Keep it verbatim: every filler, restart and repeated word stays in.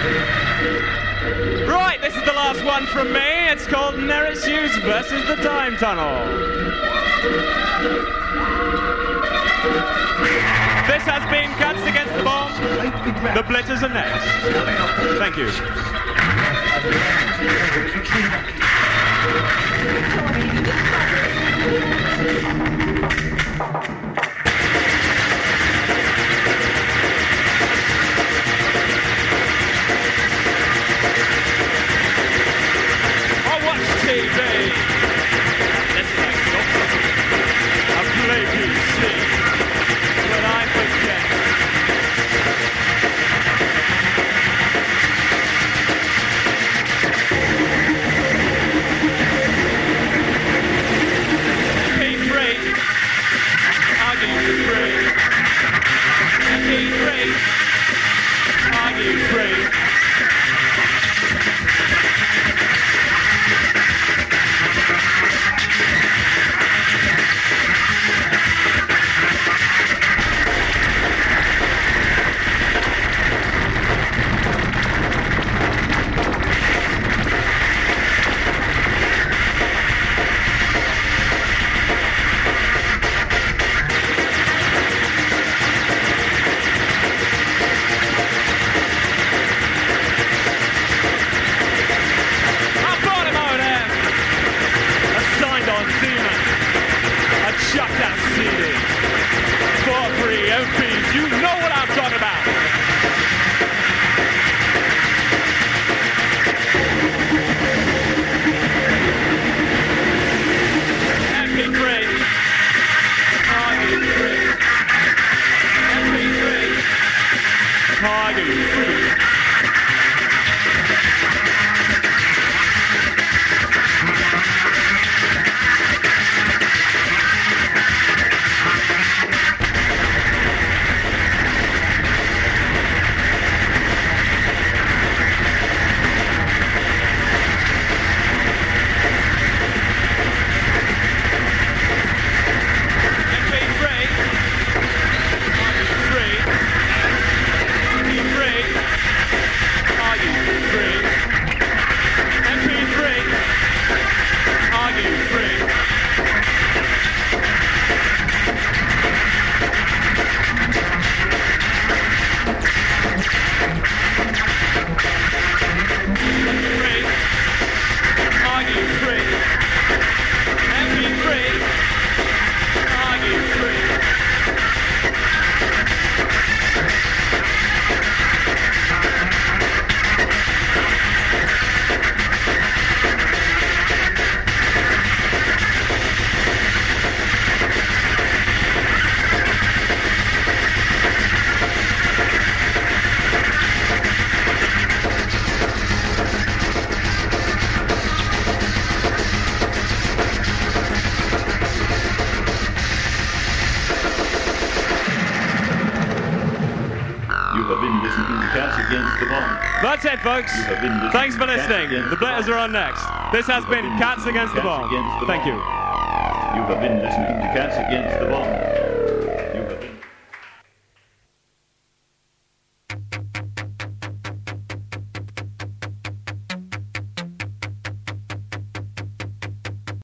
Right, this is the last one from me. It's called Neritzius versus the Time Tunnel. This has been Cats Against the Bomb. The Blitzers are next. Thank you. I watch T V. Listen to Xbox. I play P C. When I forget. P three. Argue free. P three. Argue free. Shut that C D. four three M Ps, you know what I'm talking about. M P three. Target free. M P three. Target free. That's it, folks. Thanks for listening. The Blitters are on next. This has been Cats Against the Bomb. Thank you. You have been listening to Cats Against the Bomb.